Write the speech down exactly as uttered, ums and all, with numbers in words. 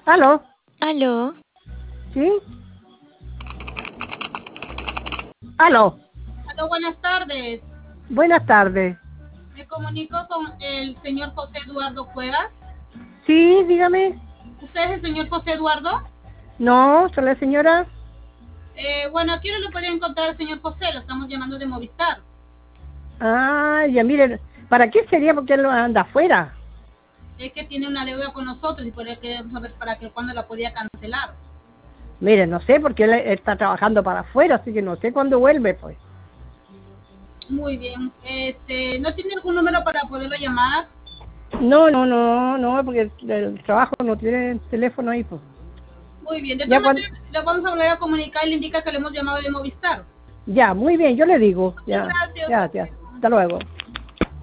¿Aló? ¿Aló? ¿Sí? ¿Aló? Aló, buenas tardes. Buenas tardes. Me comunico con el señor José Eduardo Cuevas. Sí, dígame. ¿Usted es el señor José Eduardo? No, soy la señora. Eh, bueno, aquí no lo podría encontrar el señor José, lo estamos llamando de Movistar. Ah, ya miren, ¿para qué sería? Porque él anda afuera. Es que tiene una deuda con nosotros y por eso queremos saber para que cuándo la podía cancelar. Mire, no sé, porque él está trabajando para afuera, así que no sé cuándo vuelve, pues. Muy bien. Este, ¿no tiene algún número para poderlo llamar? No, no, no, no, porque el, el trabajo no tiene teléfono ahí, pues. Muy bien. De Ya, todas cuan- maneras, le vamos a volver a comunicar y le indica que le hemos llamado de Movistar. ya, muy bien, yo le digo. Muchas Ya, gracias. ya, ya. Hasta luego.